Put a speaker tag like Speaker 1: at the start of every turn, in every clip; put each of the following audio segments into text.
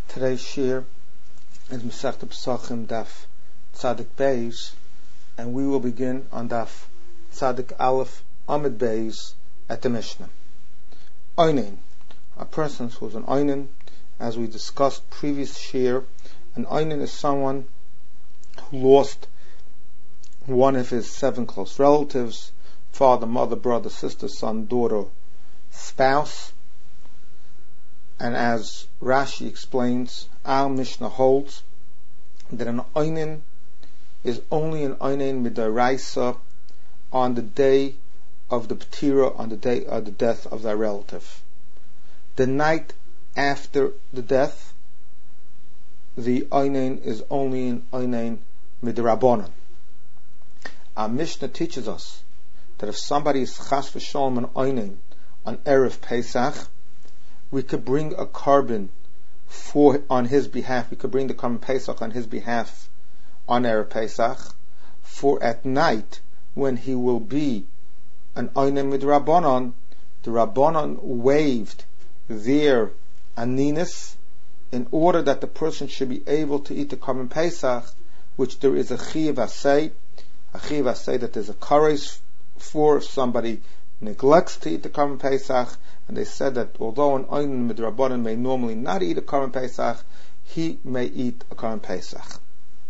Speaker 1: Today's shir is Masechta Pesachim Daf Tzadik Beis, and we will begin on Daf Tzadik Aleph Amid Beis at the Mishnah. Oinen, a person who is an Oinen, as we discussed previous shir, an Oinen is someone who lost one of his 7 close relatives: father, mother, brother, sister, son, daughter, spouse. And as Rashi explains, our Mishnah holds that an oinen is only an oinen midaraisa on the day of the ptira, on the day of the death of their relative. The night after the death, the oinen is only an oinen midarabanan. Our Mishnah teaches us that if somebody is chas v'sholom an oinen on Erev Pesach, we could bring a carbon on his behalf. We could bring the carbon Pesach on his behalf on Erev Pesach, for at night when he will be an Oinen Midrabanan, the Rabbanan waived their aninus in order that the person should be able to eat the carbon Pesach, which there is a chiyav asay that there's a kares for if somebody neglects to eat the carbon Pesach. And they said that although an Oinen Midrabanan may normally not eat a Karban Pesach, he may eat a Karban Pesach.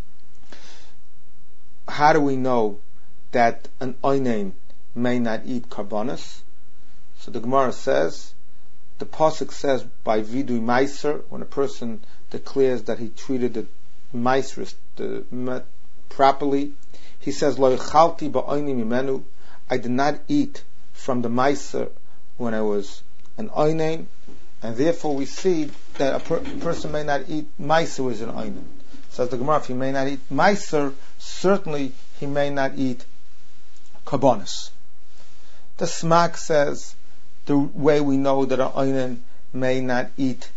Speaker 1: How do we know that an Oinen may not eat Karbanos? So the Gemara says, the Pasuk says by Vidui Meiser, when a person declares that he treated the Meiser properly, he says, Lo yechalti ba'oini mimenu, I did not eat from the Meiser when I was an oinen, and therefore we see that a person may not eat meiser with an oinen. Says the Gemara, if he may not eat meiser, certainly he may not eat karbonis. The Smak says the way we know that an oinen may not eat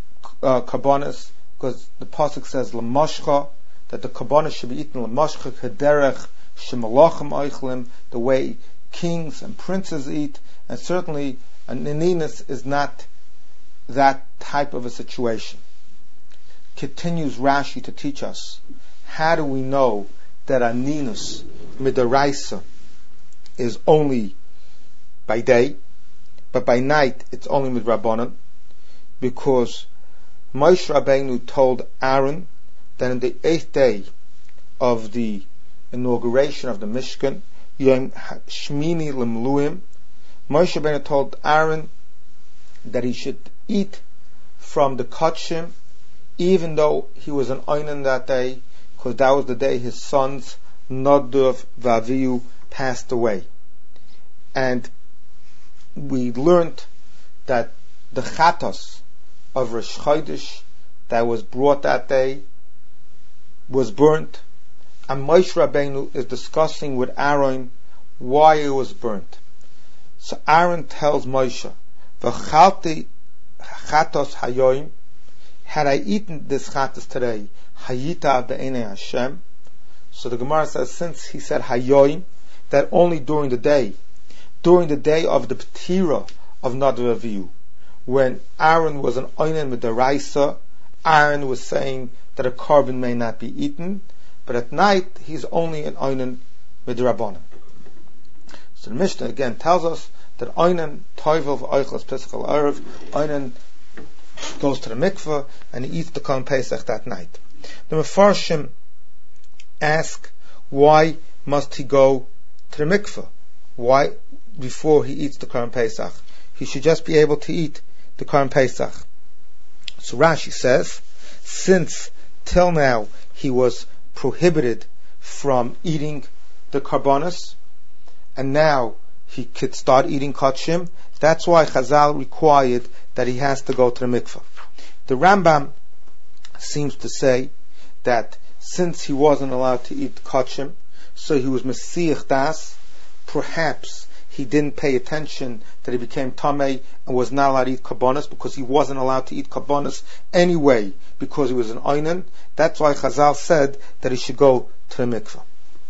Speaker 1: karbonis, because the pasuk says lamashcha, that the karbonis should be eaten lamashcha kederech shemalachim oichlim, the way kings and princes eat, and certainly a ninus is not that type of a situation. Continues Rashi to teach us, how do we know that a ninus midaraisa is only by day, but by night it's only midrabanan? Because Moshe Rabbeinu told Aaron that in the 8th day of the inauguration of the Mishkan, Yom Shmini Lemluim, Moshe Rabbeinu told Aaron that he should eat from the kachim, even though he was an oinen that day, because that was the day his sons Nadav Vaviu passed away. And we learned that the chatos of Rosh Chodesh that was brought that day was burnt, and Moshe Rabbeinu is discussing with Aaron why it was burnt. So Aaron tells Moshe, "V'chalti chatos hayoim, had I eaten this chatos today, hayita be'enei Hashem." So the Gemara says, since he said hayoim, that only during the day of the ptira of Nadav Avihu, when Aaron was an oinen midaraisa, Aaron was saying that a carbon may not be eaten, but at night he's only an oinen midrabanan. So the Mishnah again tells us that oinen toivel v'oichlas pesach al erev, oinen goes to the mikveh and he eats the Karban Pesach that night. The Mefarshim ask, why must he go to the mikveh? Why, before he eats the Karban Pesach? He should just be able to eat the Karban Pesach. So Rashi says, since till now he was prohibited from eating the karbonos, and now he could start eating kachim, that's why Chazal required that he has to go to the mikveh. The Rambam seems to say that since he wasn't allowed to eat kachim, so he was mesiach das, perhaps he didn't pay attention that he became tamei and was not allowed to eat karbonos, because he wasn't allowed to eat karbonos anyway because he was an oinen. That's why Chazal said that he should go to the mikveh.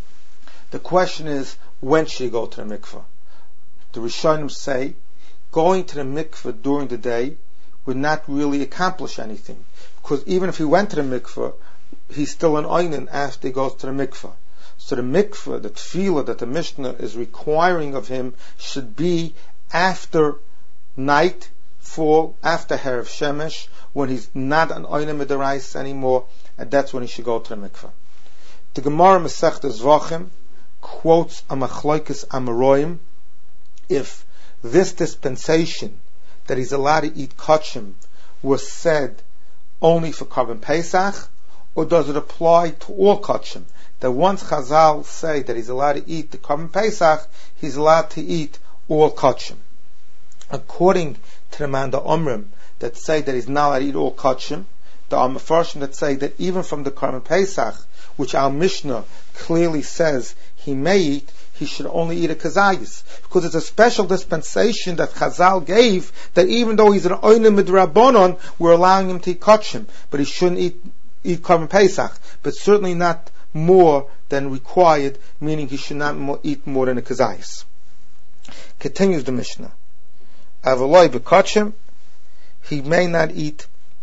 Speaker 1: The question is, when should he go to the mikveh? The Rishonim say, going to the mikveh during the day would not really accomplish anything. Because even if he went to the mikveh, he's still an oinen after he goes to the mikveh. So the mikveh, the tefillah that the Mishnah is requiring of him should be after nightfall, after Herav Shemesh, when he's not an oinen midaraisa anymore, and that's when he should go to the mikveh. The Gemara Masechta Zvachim quotes a Machlokes Amoraim. If this dispensation that he's allowed to eat kachim was said only for Karban Pesach, or does it apply to all kachim? That once Chazal say that he's allowed to eat the Karban Pesach, he's allowed to eat all kachim. According to the Manda Omrim that say that he's not allowed to eat all kachim, there are Mefarshim that say that even from the Karban Pesach, which our Mishnah clearly says he may eat, he should only eat a kazayis, because it's a special dispensation that Chazal gave, that even though he's an oinen midrabanon, we're allowing him to eat kachim, but he shouldn't eat Karban Pesach, but certainly not more than required, meaning he should not eat more than a kazayis. Continues the Mishnah. Avaloi bekachim, he may not eat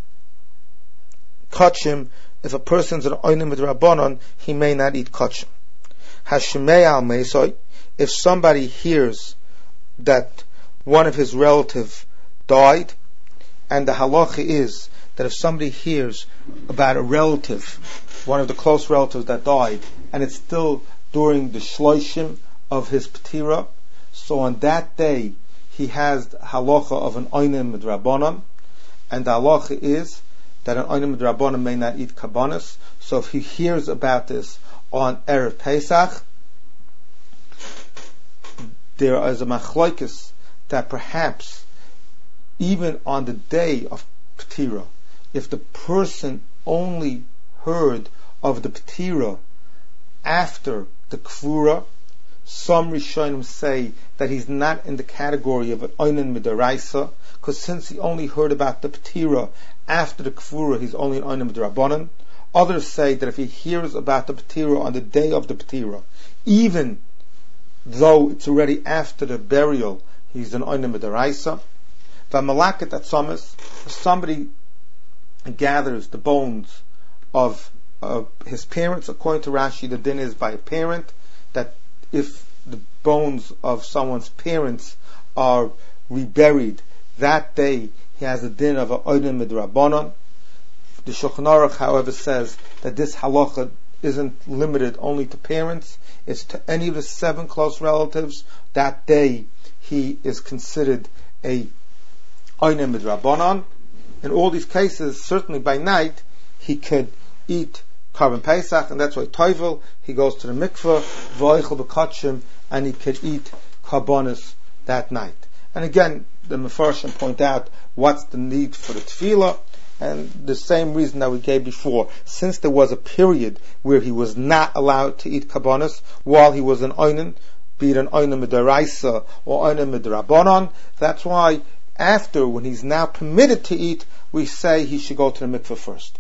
Speaker 1: kachim. If a person's an oinen midrabanon, he may not eat kachim. Hashemei al meisoi, if somebody hears that one of his relatives died, and the halacha is that if somebody hears about a relative, one of the close relatives that died, and it's still during the shloshim of his patira, so on that day he has the halacha of an oinen midrabanon, and the halacha is that an oinen midrabanon may not eat kabbanis. So if he hears about this on Erev Pesach, there is a machlokes that perhaps even on the day of Petira, if the person only heard of the Petira after the Kvura, some Rishonim say that he's not in the category of an oinen midaraisa, because since he only heard about the Petira after the Kvura, he's only an oinen midrabanan. Others say that if he hears about the Petira on the day of the Petira, even though it's already after the burial, he's an oinen midaraisa. V'malaket atzomis, if somebody gathers the bones of his parents, according to Rashi, the din is by a parent, that if the bones of someone's parents are reburied that day, he has a din of an oinen midrabanan. The Shulchan Aruch, however, says that this halacha isn't limited only to parents, it's to any of the 7 close relatives. That day he is considered a oinen midrabanan. In all these cases, certainly by night, he could eat Karban Pesach, and that's why Toivel, he goes to the mikveh, v'oichel b'kachim, and he could eat karbanis that night. And again, the Mefarshim point out what's the need for the tefillah, and the same reason that we gave before. Since there was a period where he was not allowed to eat karbanis while he was an oinen, be it an oinen midaraisa or oinen midrabanan, that's why after, when he's now permitted to eat, we say he should go to the mikveh first.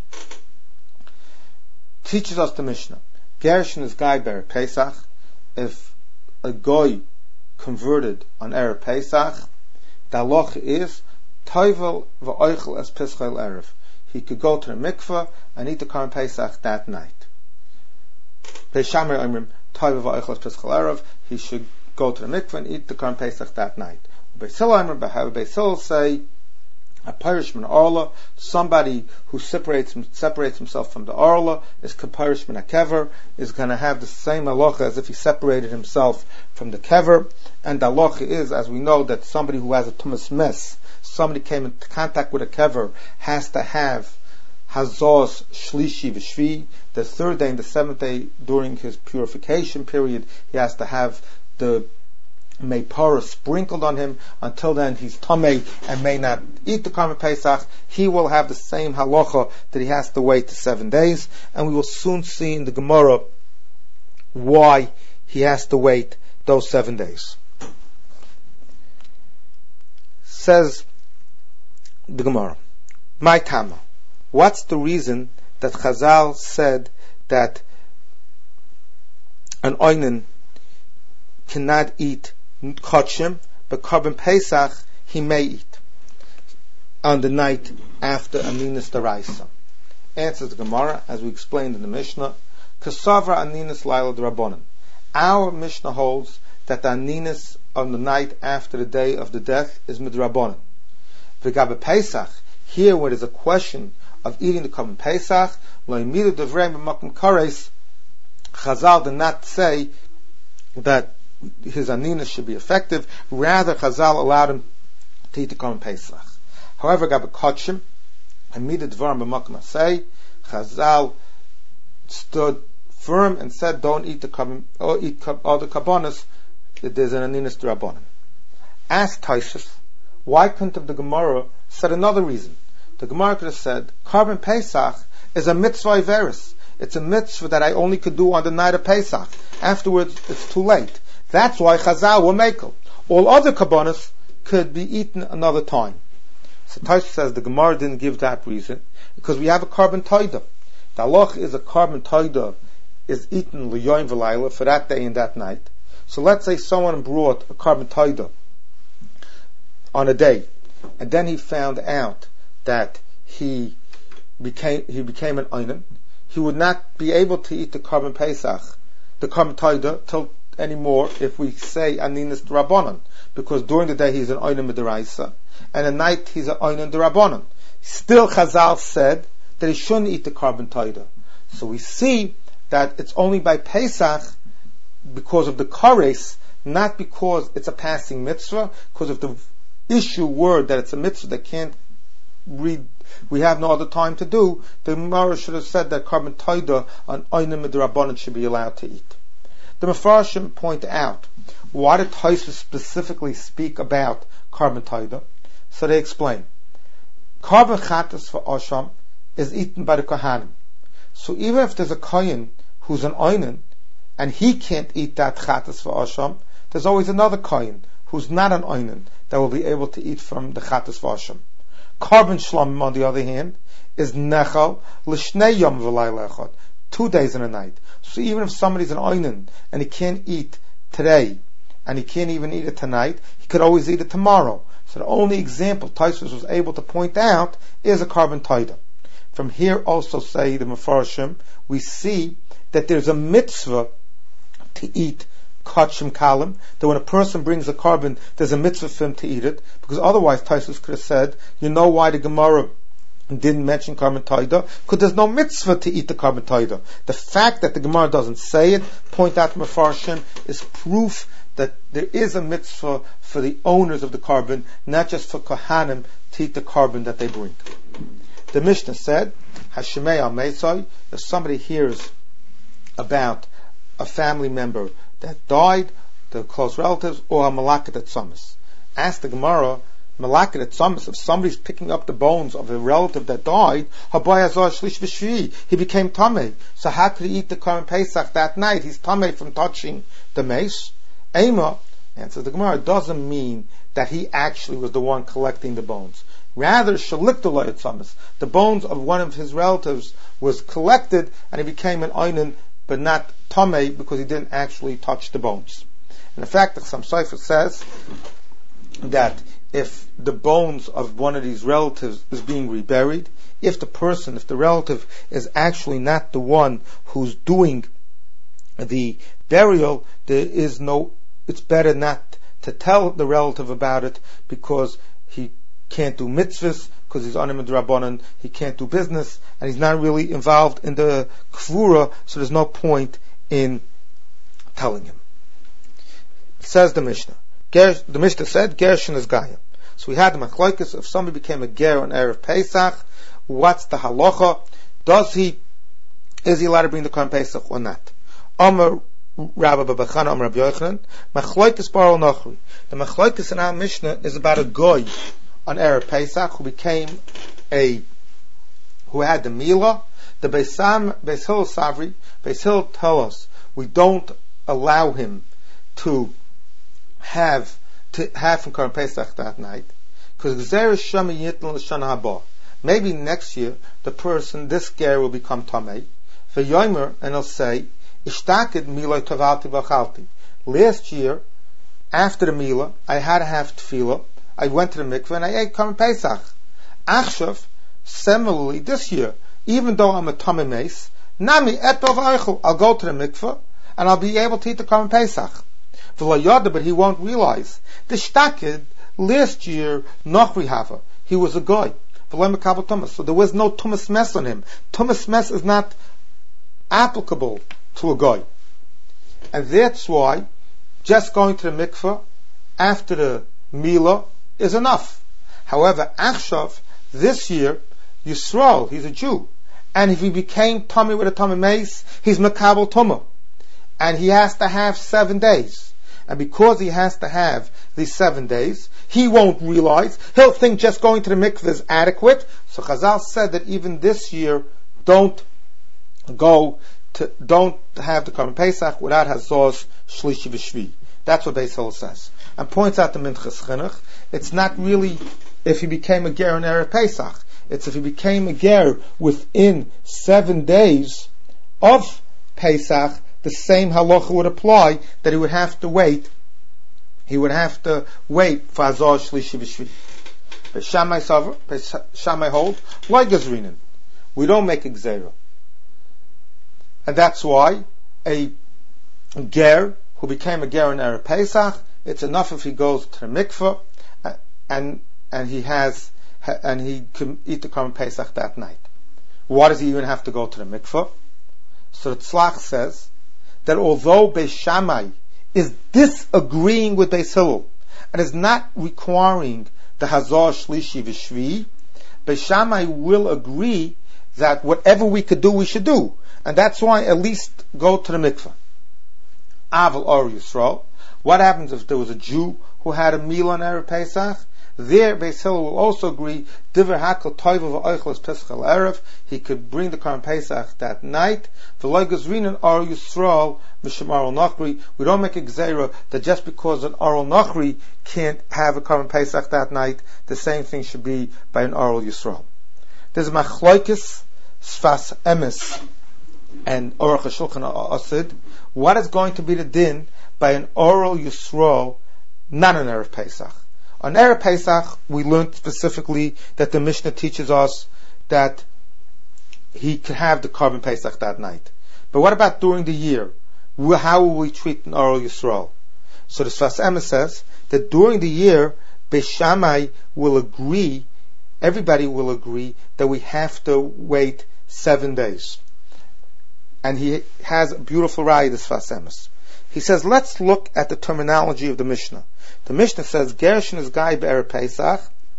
Speaker 1: Teaches us the Mishnah. Gershon is Guy Ber Pesach. If a goy converted on Erev Pesach, the halacha is Toivel v'oichel as Pischel Erev. He could go to the mikveh and eat the Karban Pesach that night. Beishamar Omrim Toivel v'oichel as Pischel Erev. He should go to the mikveh and eat the Karban Pesach that night. Beis Hillel Omrim, Beis Hillel say a parishman orla, somebody who separates himself from the orla is kaparishman a kever, is going to have the same halacha as if he separated himself from the kever. And the halacha is, as we know, that somebody who has a tumas mes, somebody came into contact with a kever, has to have hazos shlishi v'shvi, the 3rd day and the 7th day during his purification period, he has to have the Meipara sprinkled on him. Until then he's tamei and may not eat the Karban Pesach. He will have the same halacha that he has to wait to 7 days, and we will soon see in the Gemara why he has to wait those 7 days. Says the Gemara, my Tama, what's the reason that Chazal said that an oinen cannot eat kachim, but Karban Pesach he may eat? on the night after Aninas Daraisa? Answers the Gemara, as we explained in the Mishnah, Kasavra Aninas Laila Drabonin. Our Mishnah holds that the Aninas on the night after the day of the death is Midrabonin. V'gabe Pesach, here where there's a question of eating the Korban Pesach, Lo'imidu Devrei B'makom Kares, Chazal did not say that his Aninas should be effective, rather Chazal allowed him to eat the Korban Pesach. However, Gabe Kotchim, Amidu Dvarim B'makom Asay, Chazal stood firm and said, don't eat the Korban, or eat all the Karbonos, there's an Aninas D'Rabbanan. Asked Taishes, why couldn't have the Gemara said another reason? The Gemara could have said, Korban Pesach is a mitzvah iveris. It's a mitzvah that I only could do on the night of Pesach. Afterwards, it's too late. That's why Chazal will make it. All other Karbonos could be eaten another time. So Taishes says the Gemara didn't give that reason, because we have a Korban Toida. The halach is a Korban Toida is eaten l'yoyim v'layla for that day and that night. So let's say someone brought a Korban Toida on a day, and then he found out that he became an Einan. He would not be able to eat the Korban Pesach, the Korban Toida, till anymore if we say Aninas D'Rabbanan, because during the day he's an Einan Midaraisa, and at night he's an Einan D'Rabbanan. Still Chazal said that he shouldn't eat the Korban Toida. So we see that it's only by Pesach because of the kares, not because it's a passing mitzvah, because of the issue word that it's a mitzvah that can't read, we have no other time to do. The Gemara should have said that Korban Toida on Einim Midrabanan should be allowed to eat. The Mefarshim point out, why did Tosfos specifically speak about Korban Toida? So they explain, Korban Chatas for Osham is eaten by the Kohanim. So even if there's a Kohen who's an Einan, and he can't eat that Chatas for Osham, there's always another Kohen who's not an Einan that will be able to eat from the Chatas for Osham. Korban Shlomim, on the other hand, is Nechal L'shnei Yom V'layla Echad, 2 days and a night. So even if somebody's an Einan and he can't eat today, and he can't even eat it tonight, he could always eat it tomorrow. So the only example Tosfos was able to point out is a Korban Toida. From here also say the Mefarshim, we see that there's a mitzvah to eat Kachim Kalim, that when a person brings a korban, there's a mitzvah for him to eat it, because otherwise Tosfos could have said, you know why the Gemara didn't mention Korban Toida? Because there's no mitzvah to eat the Korban Toida. The fact that the Gemara doesn't say it, point out to Mefarshim, is proof that there is a mitzvah for the owners of the korban, not just for Kohanim to eat the korban that they bring. The Mishnah said, Hashemei al Meisai, if somebody hears about a family member that died, the close relatives, or a malakat at Tzamas. Ask the Gemara, malakat at Tzamas, if somebody's picking up the bones of a relative that died, he became tamei. So how could he eat the Korban Pesach that night? He's tamei from touching the mace. Ema, answers the Gemara, doesn't mean that he actually was the one collecting the bones. Rather, shalikdolay at Tzamas, the bones of one of his relatives was collected, and he became an Einan, but not tamei, because he didn't actually touch the bones. And the fact that some Sefer says that if the bones of one of these relatives is being reburied, if the relative is actually not the one who's doing the burial, it's better not to tell the relative about it, because he can't do mitzvahs, because he's Einan Midrabanan, he can't do business, and he's not really involved in the kvura, so there's no point in telling him. Says the Mishnah. The Mishnah said, Gershon is Gaya. So we had the machlokes, if somebody became a ger on Erev Pesach, what's the halacha? Is he allowed to bring the Korban Pesach or not? Amar Rabbi Babachana, Amar Rabbi Yochanan, machlokes bar al-Nachri. The machlokes in our Mishnah is about a goy on Erev Pesach who had the Milah. The Beis Hillel Savri, Beis Hillel tell us we don't allow him to have from Korban Pesach that night, because maybe next year this ger will become tamei. V'yomer, and he'll say, Ishtakid milay tavalti v'chalti. Last year, after the milah, I had to have tefillah. I went to the mikveh and I ate Korban Pesach. Achshav, similarly, this year, even though I'm a Tamei Meis, Nami etov eichel, I'll go to the mikveh, and I'll be able to eat the Korban Pesach. V'lo yoda, but he won't realize. The shtakid, last year, Nochri Hava, he was a guy. V'lo mekabel tumas, so there was no tumas mess on him. Tumas mess is not applicable to a guy. And that's why just going to the mikveh after the Milah is enough. However, Achshav, this year, Yisrael, he's a Jew. And if he became Tummy with a Tamei Meis, he's Mekabel Tumah. And he has to have 7 days. And because he has to have these 7 days, he won't realize, he'll think just going to the mikveh is adequate. So Chazal said that even this year, don't have the Korban Pesach without Hazos Shlishi V'Shvi. That's what Beis Hillel says. And points out the Minchas Chinuch, it's not really if he became a ger in Erev Pesach. It's if he became a ger within 7 days of Pesach, the same halacha would apply, that he would have to wait. He would have to wait for Hazor Shlishi V'Shvi. Shammai hold, like Gazrinin. We don't make a gzera. And that's why a ger who became a ger in Erev Pesach, it's enough if he goes to the mikveh and he can eat the Korban Pesach that night. Why does he even have to go to the mikveh? So the Tzlach says that although Beis Shammai is disagreeing with Beis Hillel and is not requiring the Hazor Shlishi V'Shvi, Beis Shammai will agree that whatever we could do, we should do. And that's why at least go to the mikveh. Aval or Yisrael. What happens if there was a Jew who had a meal on Erev Pesach? There, Beis Hillel will also agree, Diver Hakel Toiva V'Oichel Pesach Erev. He could bring the Korban Pesach that night. V'Loi Gazrinin or Yisrael Mishum Aral Nachri. We don't make a gzeira that just because an Aral Nachri can't have a Korban Pesach that night, the same thing should be by an Aral Yisrael. There's Machloikis Sfas Emes and Aruch HaShulchan Asid. What is going to be the din by an Aral Yisrael, not an Erev Pesach? On Erev Pesach, we learned specifically that the Mishnah teaches us that he can have the Korban Pesach that night. But what about during the year? How will we treat an Aral Yisrael? So the Sfas Emes says that during the year, Beis Shammai will agree, everybody will agree, that we have to wait 7 days. And he has a beautiful raya, the Sfas Emes. He says, let's look at the terminology of the Mishnah. The Mishnah says, Gershon is Gai Be'er Pesach.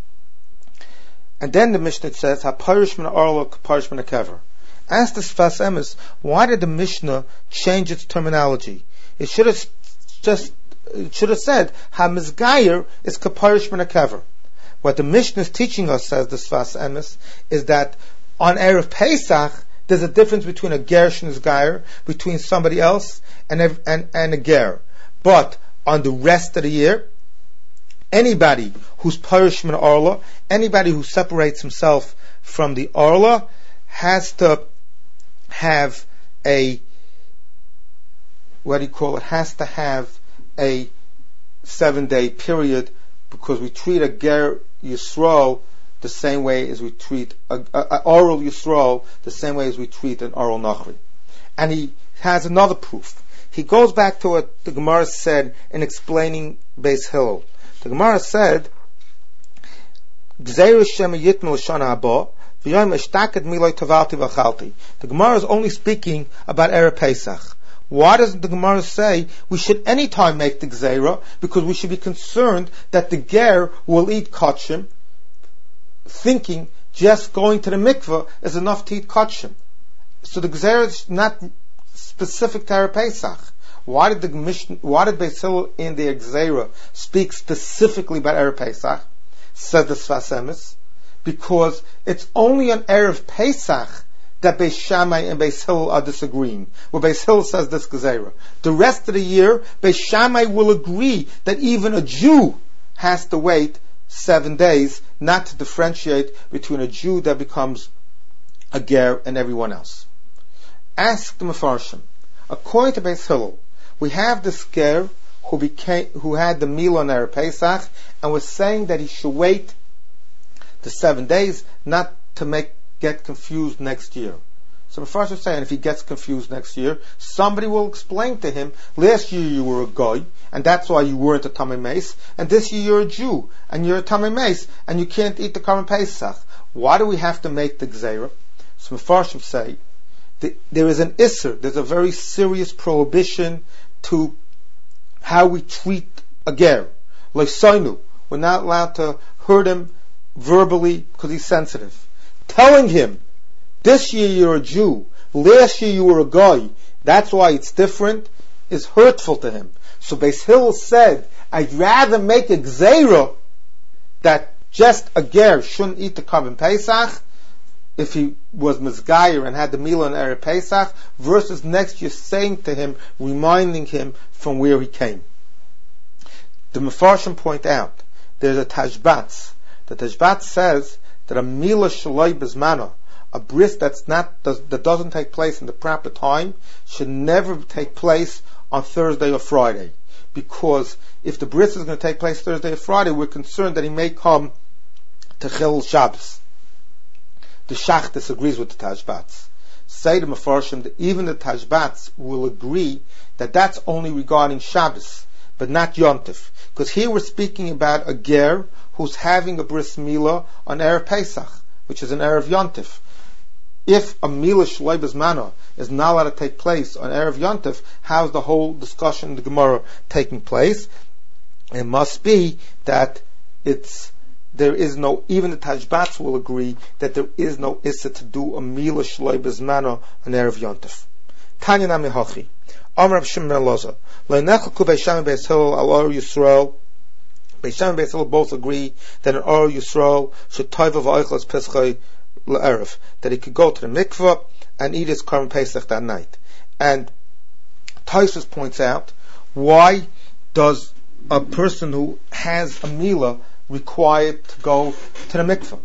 Speaker 1: And then the Mishnah says, HaParish Min Ha'Orla K'Parish Min Ha'Kever. Ask the Sfas Emes, why did the Mishnah change its terminology? It should have said, HaMizgayer is K'Parish Min Ha'Kever. What the Mishnah is teaching us, says the Sfas Emes, is that on Erev Pesach, there's a difference between a Gershon is Gayer, between somebody else and a ger. But on the rest of the year, anybody who's Parish Min Orla, anybody who separates himself from the Orla, has to have a, has to have a 7-day period, because we treat a ger Yisrael the same way as we treat an Aral Yisrael, the same way as we treat an Aral Nachri. And he has another proof. He goes back to what the Gemara said in explaining Beis Hillel. The Gemara said, the Gemara is only speaking about Erev Pesach. Why doesn't the Gemara say we should anytime make the Gzeira? Because we should be concerned that the Ger will eat Kachim, thinking just going to the mikveh is enough to eat Kachim. So the Gzeira is not specific to Erev Pesach. Why did Beis Hillel in the Gzeira speak specifically about Erev Pesach? Says the Sfas Emes, because it's only on Erev Pesach that Beis Shammai and Beis Hillel are disagreeing. Where Beis Hillel says this Gzeira. The rest of the year, Beis Shammai will agree that even a Jew has to wait 7 days, not to differentiate between a Jew that becomes a ger and everyone else. Ask the Mefarshim. According to Beis Hillel, we have this ger who had the meal on Erev Pesach, and was saying that he should wait the 7 days, not to get confused next year. So the first is saying, if he gets confused next year, somebody will explain to him, last year you were a guy, and that's why you weren't a Tamei Meis, and this year you're a Jew, and you're a Tamei Meis, and you can't eat the Karban Pesach. Why do we have to make the Gzeira? So Mefarshim say, there is an Isser, there's a very serious prohibition to how we treat a ger. Like Soinu, we're not allowed to hurt him verbally because he's sensitive. Telling him, this year you're a Jew, last year you were a guy, that's why it's different, is hurtful to him. So Beis Hillel said, I'd rather make a Gzeira that just a ger shouldn't eat the Karban Pesach if he was Mizgayer and had the meal on Erev Pesach, versus next year saying to him, reminding him from where he came. The Mefarshim point out, there's a Tashbatz. The Tashbatz says that a Mila Shaloi Bezmana, a bris that doesn't take place in the proper time, should never take place on Thursday or Friday. Because if the bris is going to take place Thursday or Friday, we're concerned that he may come to Chilul Shabbos. The Shach disagrees with the Tashbatz. Say the Mefarshim that even the Tashbatz will agree that that's only regarding Shabbos, but not Yontif. Because here we're speaking about a ger who's having a bris milah on Erev Pesach, which is an Erev Yontif. If a milah shloi bezmana is not allowed to take place on Erev Yontif, how's the whole discussion in the Gemara taking place? It must be that there is no, even the Tashbatz will agree that there is no issa to do a milah shloi bezmana on Erev Yontif. Tanya Nami Hachi. Amar Rav Shimon ben Elazar. Le'nechalku Beis Shammai Beis Hillel al Or Yisrael. Beis Shammai Beis Hillel both agree that an Or Yisrael should toiv of oichlas Pesachai le'erev, that he could go to the mikveh and eat his Karban Pesach that night. And Tosfos points out, why does a person who has a milah required to go to the mikveh?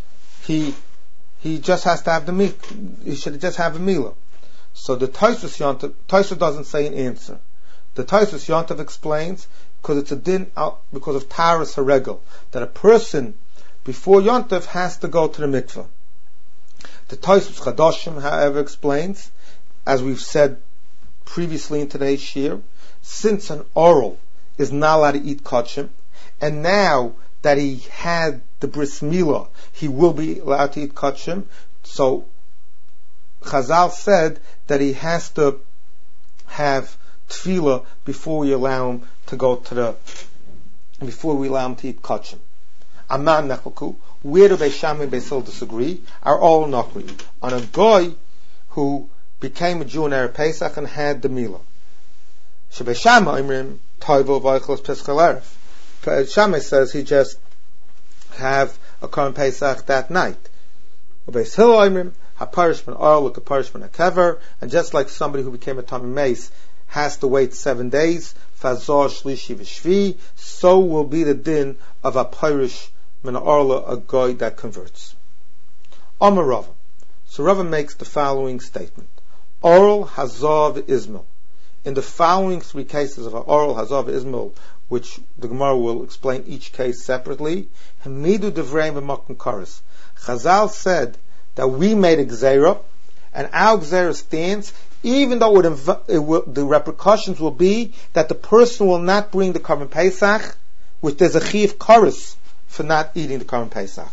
Speaker 1: He just has to have the mikveh. He should just have a milah. So the Tosfos doesn't say an answer. The Tosfos Yontav explains because it's a din because of Taras Haregel, that a person before Yontav has to go to the mikveh. The Tosfos Chadashim, however, explains, as we've said previously in today's shir, since an oral is not allowed to eat kachim, and now that he had the bris milah, he will be allowed to eat kachim. So Chazal said that he has to have tefillah before we allow him to eat kachim. Aman nechalku. Where do Beis Shammai and Beis Hillel disagree? Are all nokri on a guy who became a Jew in Erev Pesach and had the milah. Beis Shammai imrim toivo v'oichlos Pesach erev. Beis Shammai says he just have a Karban Pesach that night. Beis Hillel imrim haparish ben or with the parish ben kever, and just like somebody who became a Tamei Meis has to wait 7 days, fazor shlishi v'shvi, so will be the din of a parish ben orla, a guy that converts. Amar Rava. So Rava makes the following statement: Oral Hazav Ismail. In the following 3 cases of Oral Hazav Ismail, which the Gemara will explain each case separately, Hamidu Devreim v'Makom Kares. Chazal said that we made a Gzeira, and our Gzeira stands, even though the repercussions will be that the person will not bring the Karban Pesach, which there's a Chiv Kares for not eating the Karban Pesach.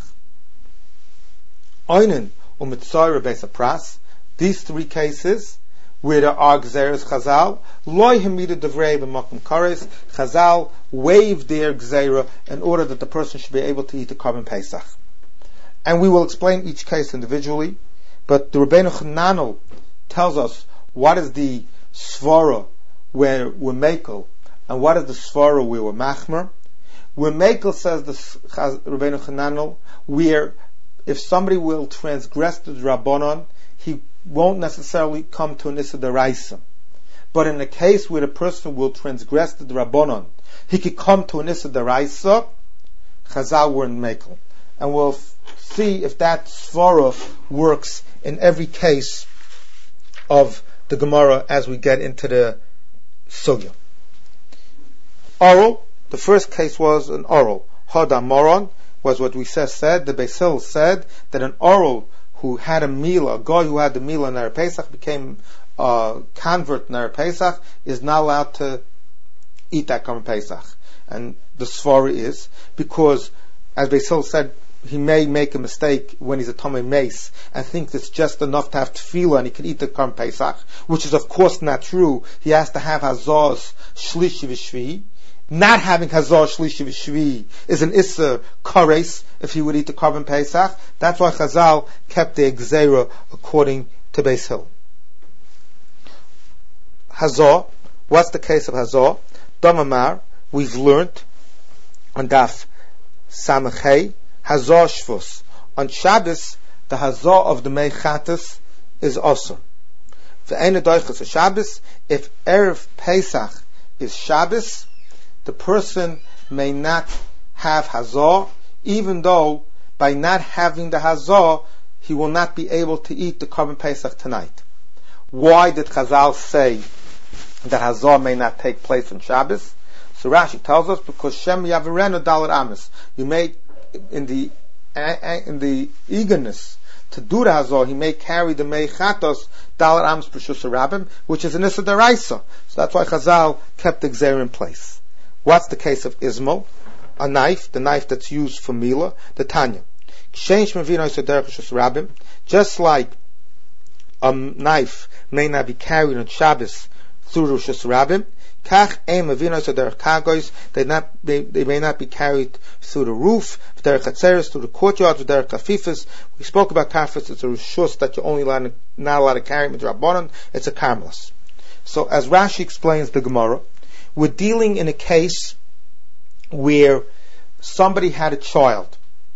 Speaker 1: Oinen u'mitzayra beis pras. These 3 cases where there are Gzeiras Chazal, loy hamidu devrei b'makom kares. Chazal waived their Gzeira in order that the person should be able to eat the Karban Pesach. And we will explain each case individually, but the Rabbeinu Chananel tells us what is the svara where we're mekel, and what is the svara where we're machmer. Where mekel, says the Rabbeinu Chananel, where if somebody will transgress the Rabbanon, he won't necessarily come to an Issa D'Oraisa. But in the case where the person will transgress the Rabbanon, he could come to an Issa D'Oraisa. Chazal were in mekel. And we'll see if that svara works in every case of the Gemara as we get into the sugya. Oral. The first case was an oral. Hadam Moron. was what we said. The Beis Hillel said that an oral who had a Mila, a guy who had the Mila in Erev Pesach, became a convert in Erev Pesach, is not allowed to eat that Korban Pesach. And the Svara is, because, as Beis Hillel said, he may make a mistake when he's a Tomei Mace and think it's just enough to have tefillah and he can eat the Korban Pesach, which is of course not true. He has to have Hazah's Shlishi V'Shvi. Not having Hazah Shlishi V'Shvi is an Isser Kares if he would eat the Korban Pesach. That's why Chazal kept the Gzeira according to Beis Hillel. Hazah, what's the case of Hazah? Damamar, we've learned on Daf Samachei, Hazah Shvus. On Shabbos, the Hazah of the Meichatas is also. Ve'ena doichas Shabbos, if Erev Pesach is Shabbos, the person may not have Hazah, even though by not having the Hazah, he will not be able to eat the Korban Pesach tonight. Why did Chazal say that Hazah may not take place on Shabbos? So Rashi tells us, because Shem Yavirenu Dalet Amis. You may, in the eagerness to do the Hazah, he may carry the Meichatos Dalet Amis B'Shus Rabim, which is an Issa Daraisa. So that's why Chazal kept the Gzeir in place. What's the case of Ismol? A knife, the knife that's used for Mila, the Tanya. Just like a knife may not be carried on Shabbos through Rosh Hashanah, they may not be carried through the roof, through the courtyards, we spoke about kafis. It's a rishus that you're only not allowed to carry midrabanan. It's a karmelis. So as Rashi explains the Gemara, we're dealing in a case where somebody had a child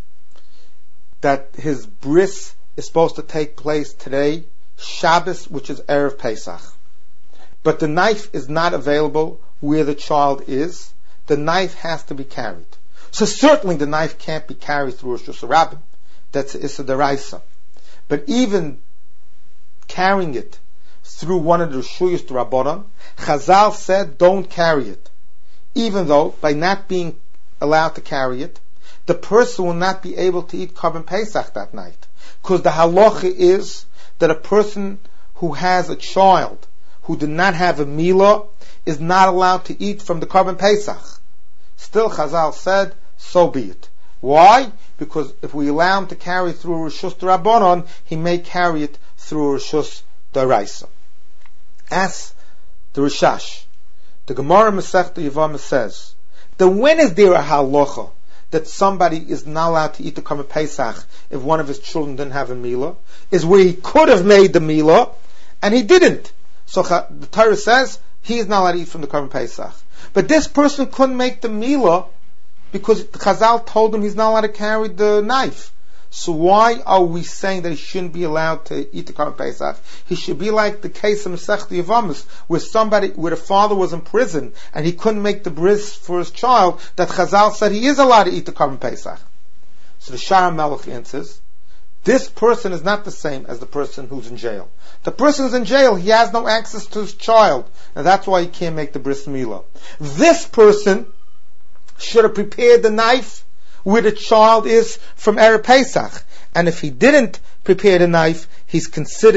Speaker 1: that his bris is supposed to take place today, Shabbos, which is Erev Pesach. But the knife is not available where the child is. The knife has to be carried. So certainly the knife can't be carried through Rosh Hashanah. That's Issa Daraisa. But even carrying it through one of the Rishuyos D'Rabbanan, Chazal said don't carry it. Even though, by not being allowed to carry it, the person will not be able to eat Korban Pesach that night. Because the halacha is that a person who has a child who did not have a Mila is not allowed to eat from the Korban Pesach. Still, Chazal said, so be it. Why? Because if we allow him to carry through Rishus D'Rabbanan, he may carry it through Rishus D'Oraisa. As the Rishash, the Gemara Masechta Yevamah says, that when is there a halacha that somebody is not allowed to eat the Korban Pesach if one of his children didn't have a Mila, is where he could have made the Mila, and he didn't. So the Torah says, he is not allowed to eat from the Korban Pesach. But this person couldn't make the Mila, because Chazal told him he's not allowed to carry the knife. So why are we saying that he shouldn't be allowed to eat the Korban Pesach? He should be like the case of Masechta Yevamos, where the father was in prison and he couldn't make the bris for his child, that Chazal said he is allowed to eat the Korban Pesach. So the Shara Melech answers, this person is not the same as the person who's in jail. The person who's in jail, he has no access to his child, and that's why he can't make the bris milah. This person should have prepared the knife where the child is from Erev Pesach. And if he didn't prepare the knife, he's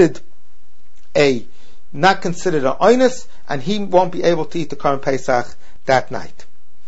Speaker 1: not considered an oinus, and he won't be able to eat the Korban Pesach that night.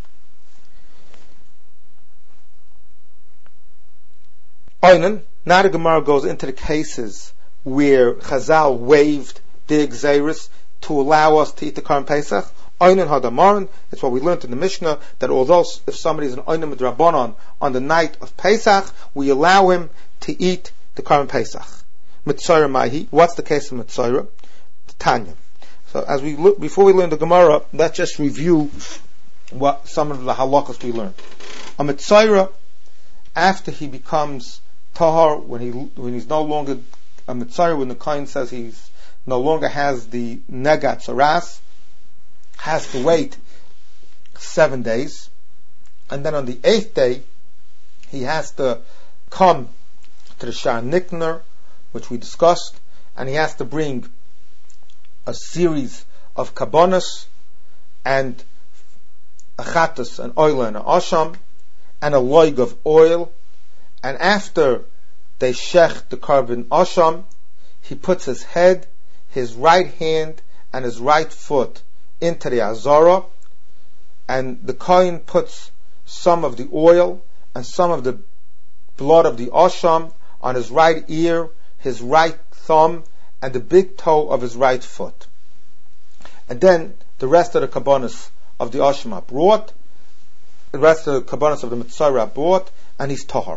Speaker 1: Oinen, now the Gemara goes into the cases where Chazal waived the Gzeiris to allow us to eat the Korban Pesach. Oinen hadamaran, it's what we learned in the Mishnah, that although if somebody is an Oinen Midrabanan on the night of Pesach, we allow him to eat the Korban Pesach. Mitzayra Mahi, what's the case of Mitzayra? The Tanya. So before we learn the Gemara, let's just review what some of the halachas we learned. A Mitzayra, after he becomes Tahar, when he's no longer a Mitzayra, when the Kohen says he's no longer has the Negat Saras, has to wait 7 days, and then on the 8th day he has to come to the Shar Nikner, which we discussed, and he has to bring a series of kabbonos and a chatas, an oila and an asham, and a loig of oil, and after they shech the carbon asham, he puts his head, his right hand, and his right foot into the azara, and the kohen puts some of the oil and some of the blood of the asham on his right ear, his right thumb, and the big toe of his right foot. And then the rest of the kabbanas of the asham are brought, the rest of the kabbanas of the mitzvah are brought, and he's tahor.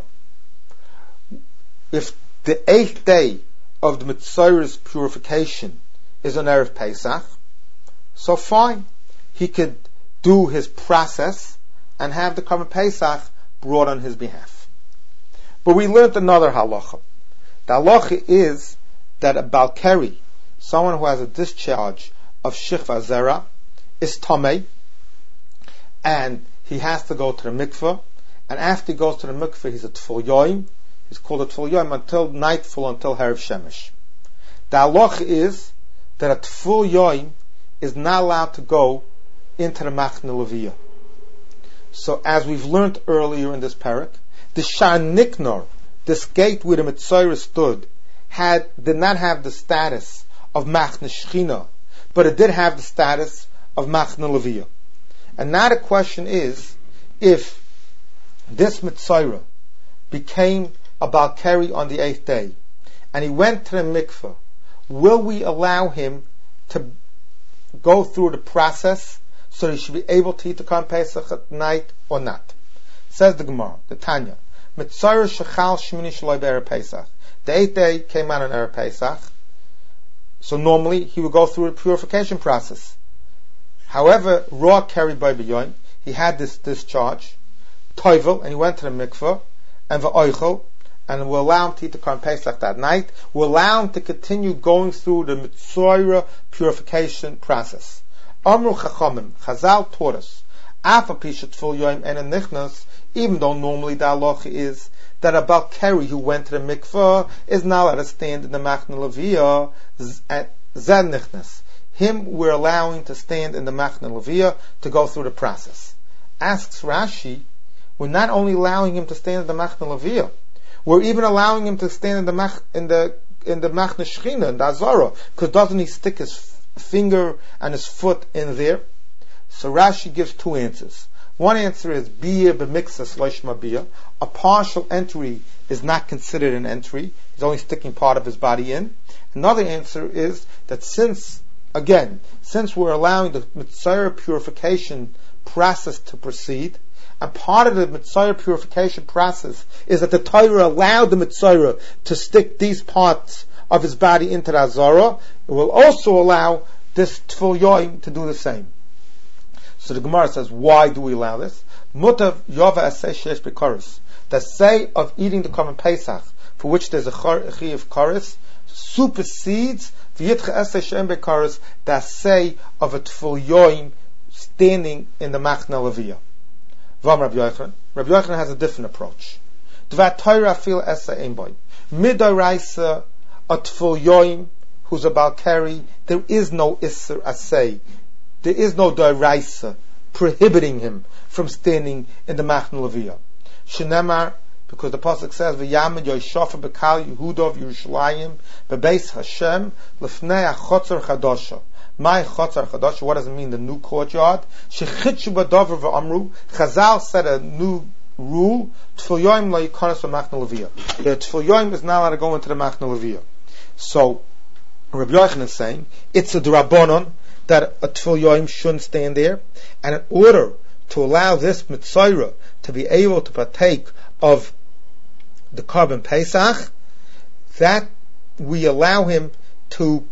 Speaker 1: If the 8th day of the mitzvah's purification is on Erev Pesach, so fine, he could do his process and have the Korban Pesach brought on his behalf. But we learned another halacha. The halacha is that a balkari, someone who has a discharge of shikva zera, is tamei, and he has to go to the mikveh, and after he goes to the mikveh, he's a tful yoim. He's called a tful yoim until nightfall, until Erev Shemesh. The halacha is that a tful yoim is not allowed to go into the Machne Leviyah. So, as we've learned earlier in this parak, the Shar Niknor, this gate where the Mitzvah stood, did not have the status of Machne Shechina, but it did have the status of Machne Leviyah. And now the question is, if this Mitzvah became a Balkari on the 8th day, and he went to the mikveh, will we allow him to go through the process so he should be able to eat the Korban Pesach at night or not? Says the Gemara, the Tanya, Mitzvah shechal shmini shaloi be'erev Pesach. The 8th day came out on Erev Pesach, so normally he would go through the purification process. However, raw carried by B'yoim, he had this discharge, toivel, and he went to the mikveh, and v'oichel, and we'll allow him to eat the Korban Pesach that night. We'll allow him to continue going through the Mitzvah purification process. Amru Chachamim, Chazal taught us, Afa Pishat Tful Yoim and Nichnas, even though normally the halacha is that a Balkari who went to the mikveh is now allowed to stand in the Machne Leviyah, Zed Nichnas. Him we're allowing to stand in the Machne Leviyah to go through the process. Asks Rashi, we're not only allowing him to stand in the Machne Leviyah, we're even allowing him to stand in the Machne Shechina, in the Azara, because doesn't he stick his finger and his foot in there? So Rashi gives two answers. One answer is biyah b'mixas loishma biyah. A partial entry is not considered an entry. He's only sticking part of his body in. Another answer is that since we're allowing the mitzvah purification process to proceed, and part of the mitzvah purification process is that the Torah allowed the mitzvah to stick these parts of his body into the Azara, it will also allow this Tful Yoim to do the same. So the Gemara says, why do we allow this? Mutav Yova Aseh Shesh B'Koros. The say of eating the Korban Pesach, for which there's a Chi of Koros, supersedes V'yitcha Aseh Shem B'Koros, the say of a Tful Yoim standing in the Machne Leviyah. Rabbi Yochanan has a different approach. Dvat Torah fil esa ein boy. Midoraisa a tful yoim who's a balkari. There is no isser asay. There is no doraisa prohibiting him from standing in the Machne Leviyah. Shenemar, because the pasuk says v'yamid yoishofa bekal Yehudov Yerushalayim bebeis Hashem lefnei achotzer chadosha. My Chotzar Chadash, what does it mean, the new courtyard? Shechitchu b'dover v'amru, Chazal said a new rule, Tful Yoim lo yikonos v'machne Leviyah. The Tful Yoim is not allowed to go into the Machne Leviyah. So, Rabbi Yochanan is saying, it's a drabonon that a Tful Yoim shouldn't stand there, and in order to allow this Mitzvah to be able to partake of the Korban Pesach, that we allow him to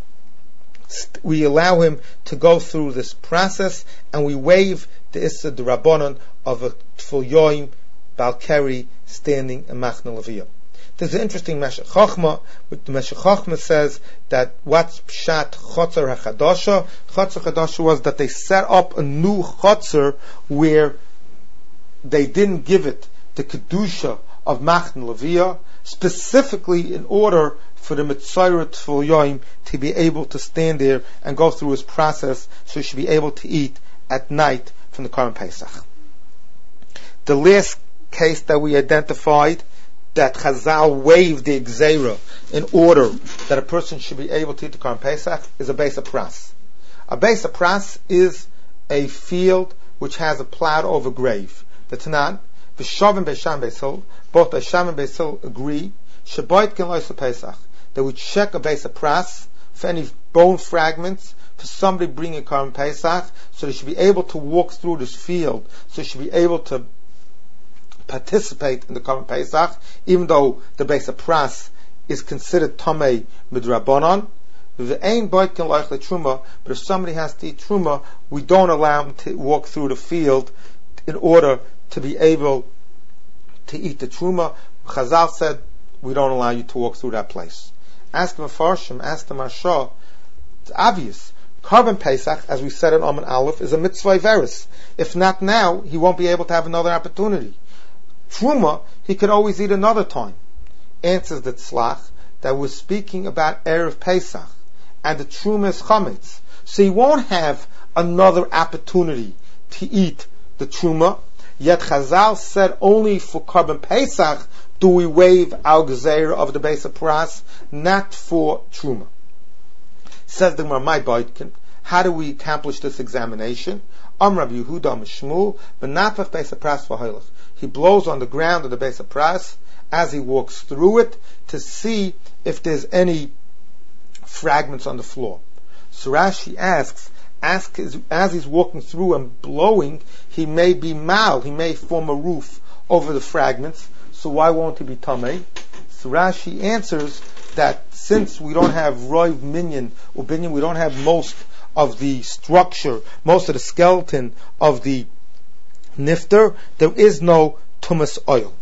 Speaker 1: go through this process, and we waive the Issa D'Rabbanan of a Tful Yoim Balkari standing in Machne Leviyah. There's an interesting Meshech Chochma. The Meshech Chochma says that what's Pshat Chotzer HaChadasha? Chotzer HaChadasha was that they set up a new Chotzer where they didn't give it the Kedusha of Machne Leviyah, specifically in order for the Mitzvah Tful Yoim to be able to stand there and go through his process, so he should be able to eat at night from the Korban Pesach. The last case that we identified, that Chazal waived the Gzeira in order that a person should be able to eat the Korban Pesach, is a Beis Pras. A Beis Pras is a field which has a plowed over grave. The Tanan, V'shavim Beisham Beisil, both Beisham and Beisil agree, Shaboit Ken Lois Pesach, that we check a Beis Pras for any bone fragments, for somebody bringing a Korban Pesach, so they should be able to walk through this field, so they should be able to participate in the Korban Pesach, even though the Beis Pras is considered Tomei Midrabanan. But if somebody has to eat Truma, we don't allow him to walk through the field in order to be able to eat the Truma. Chazal said, we don't allow you to walk through that place. Ask the Mefarshim, ask the Marsha, it's obvious. Korban Pesach, as we said in Omen Aleph, is a mitzvah veris. If not now, he won't be able to have another opportunity. Truma, he could always eat another time. Answers the Tzlach that we're speaking about Erev Pesach, and the Truma is Chametz. So he won't have another opportunity to eat the Truma. Yet Chazal said only for Korban Pesach do we waive our Gezeira of the Beis Pras, not for Truma. Says the Gemara, my Boitkin, how do we accomplish this examination? Amrav Yehuda Mishmul, Benapach Beis Pras v'Hoilach. He blows on the ground of the Beis Pras as he walks through it to see if there's any fragments on the floor. So Rashi asks, as he's walking through and blowing, he may be mal, he may form a roof over the fragments, so why won't he be tamei? So Rashi answers that since we don't have roiv minyan or binyan, we don't have most of the structure, most of the skeleton of the nifter, there is no tumas oil.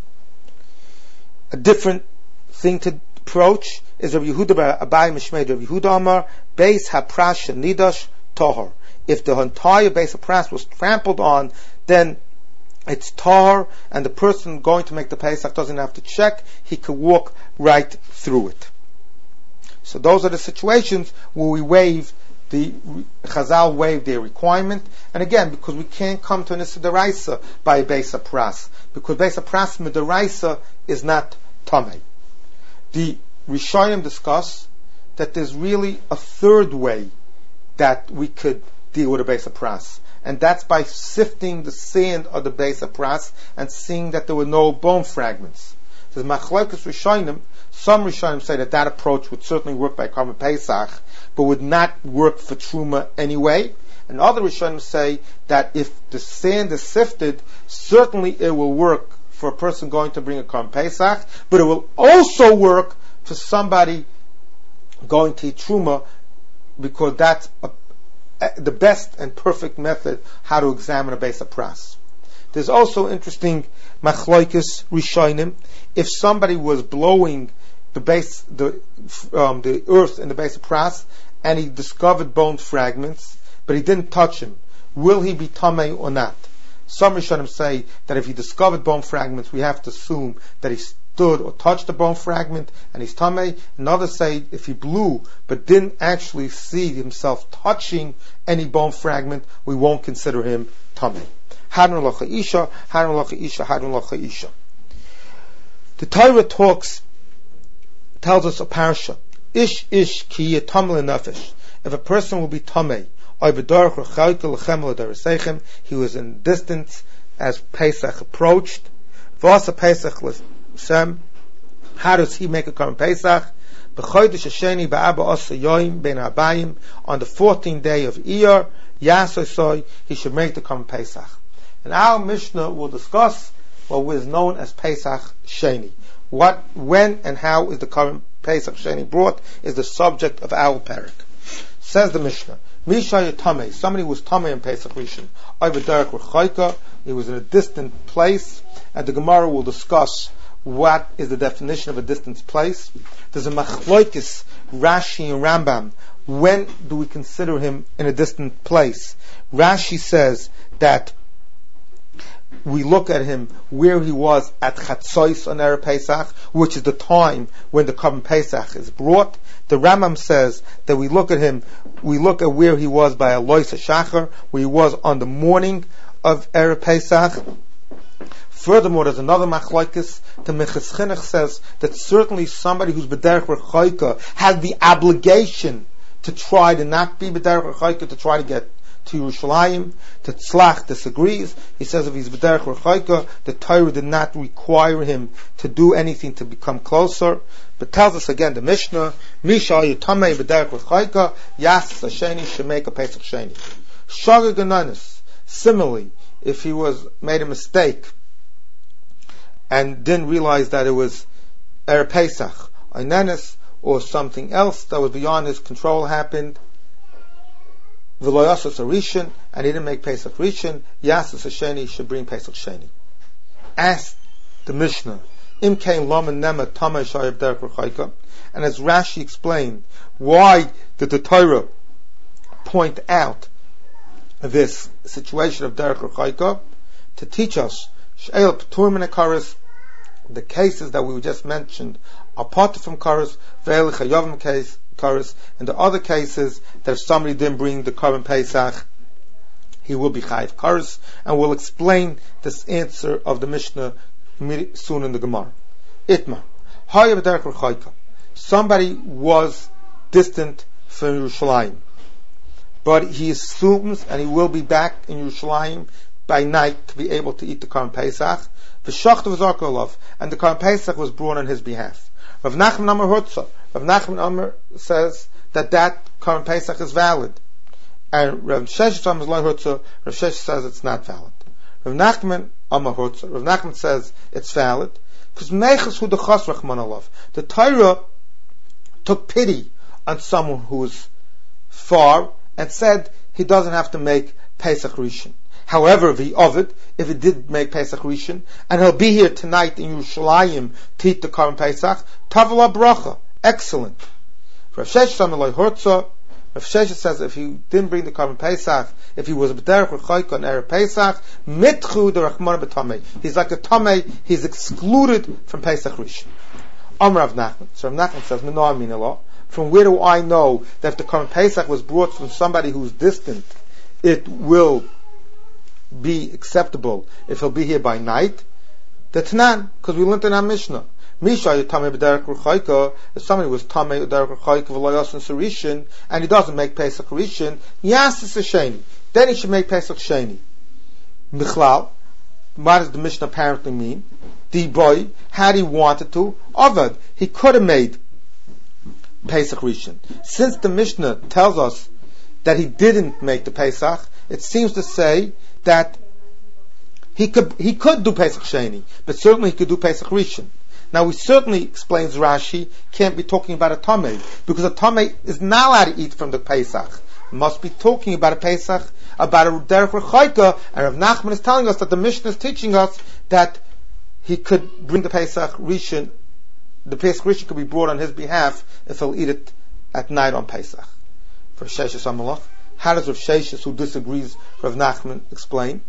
Speaker 1: A different thing to approach is Rabbi Yehuda Abai Mishmei Rabbi Yehuda Amar Beis Haprash Nidash Tahor. If the entire Beis Hapras was trampled on, then it's Tahor, and the person going to make the Pesach doesn't have to check; he could walk right through it. So those are the situations where we waive the Chazal waived their requirement, and again, because we can't come to an Issa Deraisa by a Beis Hapras, because Beis Hapras Midaraisa is not Tamei. The Rishonim discuss that there's really a third way that we could deal with a Beis Hapras, and that's by sifting the sand of the Beis Hapras and seeing that there were no bone fragments. There's Machlokes Rishonim. Some Rishonim say that approach would certainly work by Korban Pesach, but would not work for Truma anyway. And other Rishonim say that if the sand is sifted, certainly it will work for a person going to bring a Korban Pesach, but it will also work for somebody going to eat Truma, because that's the best and perfect method how to examine a Beis Hapras. There's also interesting Machlokes Rishonim. If somebody was blowing the earth in the Beis Hapras and he discovered bone fragments, but he didn't touch him, will he be tamei or not? Some Rishonim say that if he discovered bone fragments, we have to assume that he stood or touched the bone fragment and he's tamei. And others say if he blew but didn't actually see himself touching any bone fragment, we won't consider him tamei. Hadron lacha isha, hadron lacha isha, hadron lacha isha. The Torah tells us a parsha. Ish ki yetamel nefesh. If a person will be tamei, he was in distance as Pesach approached. V'asa Pesach l'shem. How does he make a Korban Pesach? B'chodesh hasheni ba'aba asa yoim ben abayim. On the 14th day of Iyar, Yasosoy, he should make the Korban Pesach. And our Mishnah will discuss what is known as Pesach Sheni. What, when, and how is the Korban Pesach Sheni brought is the subject of our parak. Says the Mishnah, Misha Yatame, somebody was Tamei in Pesach Rishon. Ayvederek Rechaika, he was in a distant place, and the Gemara will discuss what is the definition of a distant place. There's a Machlokes, Rashi and Rambam. When do we consider him in a distant place? Rashi says that we look at him where he was at Chatzois on Erev Pesach, which is the time when the Korban Pesach is brought. The Rambam says that we look at where he was by Alois HaShachar, where he was on the morning of Erev Pesach. Furthermore, there's another machlokes. The Minchas Chinuch says that certainly somebody who's b'derech rechaika has the obligation to try to not be b'derech rechaika, to try to get to Yerushalayim. The Tzlach disagrees. He says if he's b'derech rechaika, the Torah did not require him to do anything to become closer. But tells us again the Mishnah, Misha yitamei b'derech rechaika, yas hasheni shemeka pesach sheni. Shagig ananis. Similarly, if he made a mistake and didn't realize that it was Erev Pesach, Einenis, or something else that was beyond his control happened, V'lo yasas Rishon, and he didn't make Pesach Rishon, Yasas Hasheni should bring Pesach Sheni. Ask the Mishnah, Im kein lomen nema tamei shayib derech rechaika, and as Rashi explained, why did the Torah point out this situation of derech rechaika? To teach us, She'el P'tur min hakaros, the cases that we just mentioned are part from karos, ve'el chayavim case karos, and the other cases that if somebody didn't bring the Korban Pesach, he will be chayiv karos, and we'll explain this answer of the Mishnah soon in the Gemara. Itmar, hayav derech rechaika. Somebody was distant from Yerushalayim, but he assumes, and he will be back in Yerushalayim by night to be able to eat the Korban Pesach. V'shachta v'zarka olav, and the Korban Pesach was brought on his behalf. Rav Nachman Amar Hutza. Rav Nachman Amar says that Korban Pesach is valid, and Rav Sheshes Amar Hutza. Rav Sheshes says it's not valid. Rav Nachman Amar Hutza. Rav Nachman says it's valid because meichas hu dechas rachman olav. The Torah took pity on someone who was far and said he doesn't have to make Pesach Rishon. However, if he did make Pesach Rishon, and he'll be here tonight in Yerushalayim to eat the Korban Pesach, Tavala Bracha, excellent. Rav Sheshes says if he didn't bring the Korban Pesach, if he was a b'derech rechaika on Erev Pesach, mitchu the Rachmana b'tamei. He's like a tamei, he's excluded from Pesach Rishon. Amar Rav Nachman. So Rav Nachman says, Mino amin Allah. From where do I know that if the Korban Pesach was brought from somebody who's distant, it will be acceptable if he'll be here by night? The Tanan, because we learned in our Mishnah. Misha yitamei b'derech rechaika, if somebody was tamei b'derech rechaika v'lo yasin Rishon, and he doesn't make Pesach Rishon, Yasas Hasheni, then he should make Pesach Sheni. Michlal, what does the Mishnah apparently mean? The boy, had he wanted to, Avad, he could have made Pesach Rishon. Since the Mishnah tells us that he didn't make the Pesach, it seems to say that he could do Pesach Sheni, but certainly he could do Pesach Rishon. Now we certainly, explains Rashi, can't be talking about a Tamei, because a Tamei is not allowed to eat from the Pesach. It must be talking about a Pesach, about a Derech Rechaika, and Rav Nachman is telling us that the Mishnah is teaching us that he could bring the Pesach Rishon, the Pesach Rishon could be brought on his behalf if he'll eat it at night on Pesach. For Sheshes Amalach, how does Rav Sheshes, who disagrees, Rav Nachman, explain?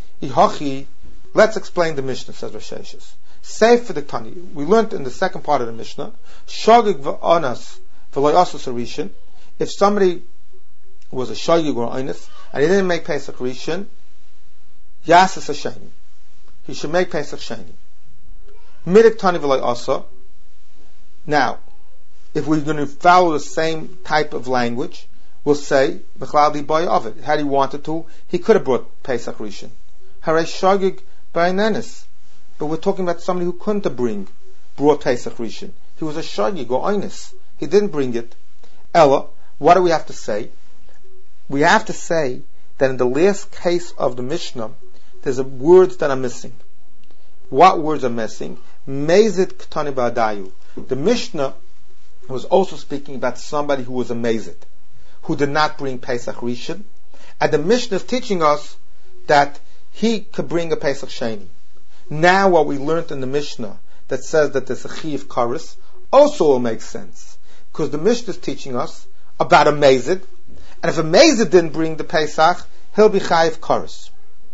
Speaker 1: Let's explain the Mishnah, says Rav Sheshes. Save for the Tani. We learned in the second part of the Mishnah, Shogig v'anas v'lo yasas Rishon. If somebody was a Shogig or Onis, and he didn't make Pesach Rishon, Yasas Hasheni. He should make Pesach Sheni. Midik Tani v'lo yasa. Now, if we're going to follow the same type of language, we'll say, B'chlal boy of it. Had he wanted to, he could have brought Pesach Rishon. Harei Shogig b'ainenis. But we're talking about somebody who couldn't have brought Pesach Rishon. He was a Shogig or Oines. He didn't bring it. Ella, what do we have to say? We have to say that in the last case of the Mishnah, there's words that are missing. What words are missing? Mezid Ktani Ba'adayu. The Mishnah was also speaking about somebody who was a Mezid, who did not bring Pesach Rishon. And the Mishnah is teaching us that he could bring a Pesach Sheni. Now what we learned in the Mishnah that says that there's a Chiv Karis also will make sense. Because the Mishnah is teaching us about a Mezid, and if a Mezid didn't bring the Pesach, he'll be Chayiv Karis.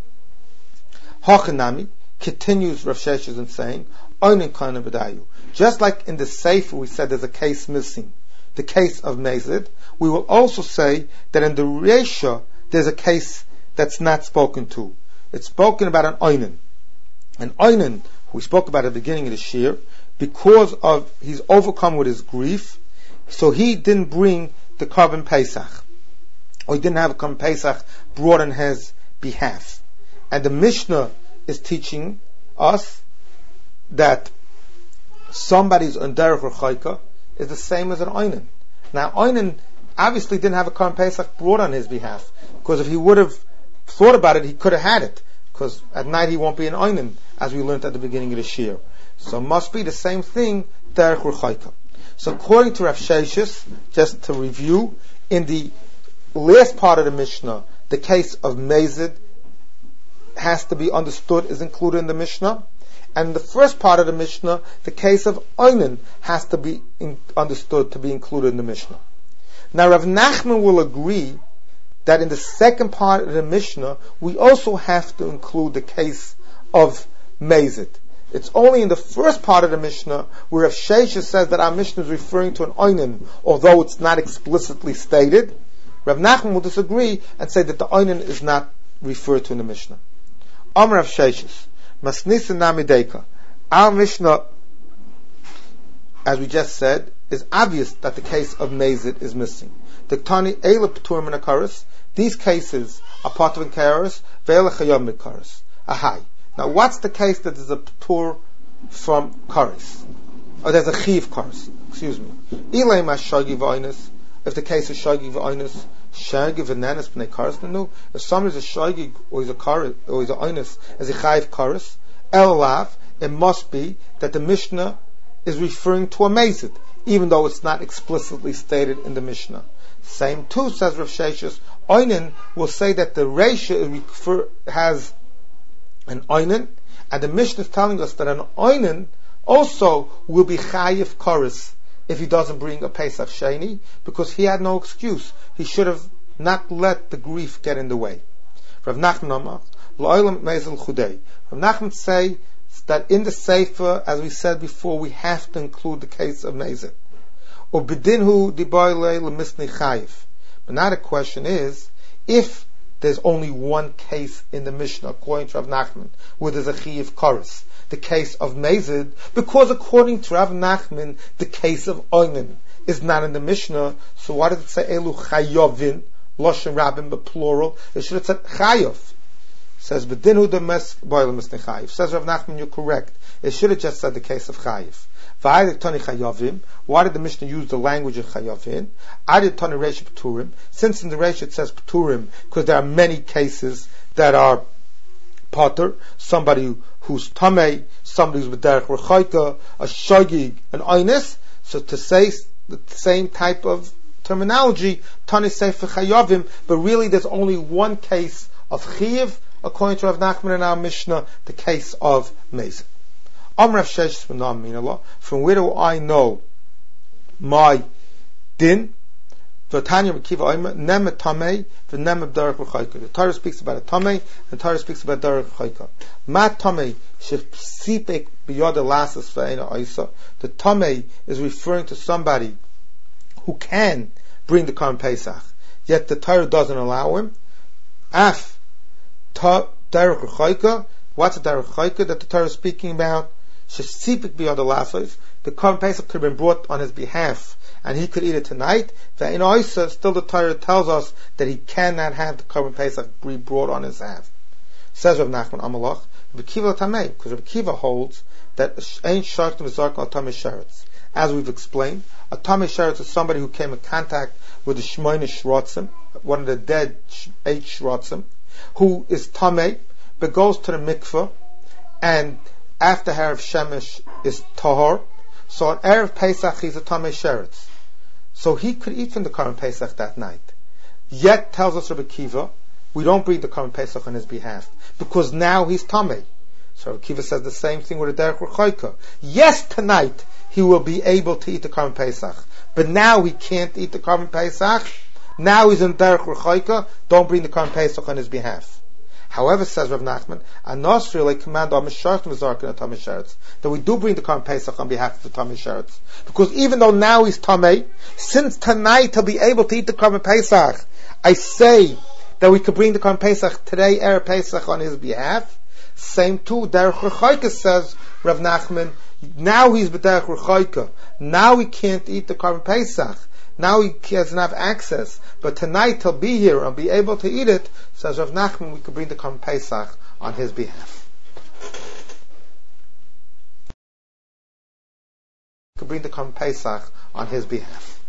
Speaker 1: Hochanami continues Rav Sheshes in saying, Oinin Kana B'dayu. Just like in the Sefer we said there's a case missing, the case of Mezid, we will also say that in the Reisha there's a case that's not spoken to. It's spoken about an Oinin. And Oinen, who we spoke about at the beginning of the Shir, because of he's overcome with his grief, so he didn't bring the Korban Pesach, or he didn't have a Korban Pesach brought on his behalf. And the Mishnah is teaching us that somebody's on derech rechaika is the same as an Oinen. Now, Oinen obviously didn't have a Korban Pesach brought on his behalf, because if he would have thought about it, he could have had it, because at night he won't be an Oinen, as we learned at the beginning of the Shir. So it must be the same thing, derech rechaika. So according to Rav Sheshes, just to review, in the last part of the Mishnah, the case of Mezid has to be understood, is included in the Mishnah. And in the first part of the Mishnah, the case of Oinen has to be understood to be included in the Mishnah. Now Rav Nachman will agree that in the second part of the Mishnah, we also have to include the case of Mezid. It's only in the first part of the Mishnah where Rav Sheshes says that our Mishnah is referring to an Oinen, although it's not explicitly stated. Rav Nachman will disagree and say that the Oinen is not referred to in the Mishnah. Amar Rav Sheshes, Masnisa Namideka. Our Mishnah, as we just said, is obvious that the case of Mezid is missing. The Tani Eila P'turim and Akaris, these cases are part of Akaris, Ve'ela Chayam Mikaris. Ahai. Now what's the case that is a P'tur from Karis? Or there's a Chiv Karis, excuse me. Ilay Ma Shagi V'Oinus, if the case is Shagi V'Oinus, Shagi V'Nanis B'nei Karis, no. If someone is a Shagi or he's a Karis, or he's a Oinus, as a Chayiv Karis, El Lav, it must be that the Mishnah is referring to a Mezid, even though it's not explicitly stated in the Mishnah. Same too, says Rav Sheshes, Oinen will say that the Reisha has an Oinen, and the Mishnah is telling us that an Oinen also will be Chayiv Karis if he doesn't bring a Pesach Sheni, because he had no excuse. He should have not let the grief get in the way. Rav Nachman Amar, L'olam Mezel Chudei. Rav Nachman say that in the Sefer, as we said before, we have to include the case of Mezid. Or B'dinhu Diboyle L'misni Chayiv. But now the question is, if there's only one case in the Mishnah, according to Rav Nachman, where there's a Chayiv Karis, the case of Mezid, because according to Rav Nachman, the case of Oinen is not in the Mishnah, so why does it say Elu Chayovin, Loshen Rabin, but plural? It should have said Chayov. Says, B'dinhu Diboyle L'misni Chayiv. Says Rav Nachman, you're correct. It should have just said the case of Chayiv. Why did the Mishnah use the language of Chayavim? Since in the Reisha it says P'turim, because there are many cases that are Potter, somebody who's Tamei, somebody who's with Derech Rechaika, a Shogig, an Oines, so to say the same type of terminology, Tani Sefer Chayavim, but really there's only one case of Chiv, according to Rav Nachman in our Mishnah, the case of Mezid. From where do I know my din? The Torah speaks about a tamei, the Torah speaks about derech chayka. Ma tamei shepsipek biyad elasas ve'ena oisa. The tamei is referring to somebody who can bring the Korban Pesach, yet the Torah doesn't allow him. Af derech chayka. What's a derech chayka that the Torah is speaking about? Shesipik biyad elasas. The Korban Pesach could have been brought on his behalf, and he could eat it tonight. In Oisa, still the Torah tells us that he cannot have the Korban Pesach be brought on his behalf. Says Rav Nachman Amalach, Rabbi Kiva Tamei, because Rabbi Kiva holds that Ein Shartim Zark al Tamei Sheretz. As we've explained, a Tamei Sheretz is somebody who came in contact with the Shmoyne Shrotzim, one of the dead 8 Shrotzim, who is Tamei, but goes to the mikveh, and after Erev Shemesh is Tahor. So on Erev Pesach he's a Tamei Sheretz. So he could eat from the Korban Pesach that night. Yet, tells us Rabbi Kiva, we don't bring the Korban Pesach on his behalf, because now he's Tamei. So Rabbi Kiva says the same thing with the Derech Rechaika. Yes, tonight he will be able to eat the Korban Pesach, but now he can't eat the Korban Pesach. Now he's in Derech Rechaika, don't bring the Korban Pesach on his behalf. However, says Rav Nachman, command that we do bring the Korban Pesach on behalf of the Tamei Sheretz, because even though now he's Tamei, since tonight he'll be able to eat the Korban Pesach, I say that we could bring the Korban Pesach today, Erev Pesach, on his behalf. Same too, Derech Rechaika says, Rav Nachman, now he's B'derech Rechaika. Now he can't eat the Korban Pesach. Now he doesn't have access. But tonight he'll be here and be able to eat it. Says Rav Nachman, we could bring the Korban Pesach on his behalf. We could bring the Korban Pesach on his behalf.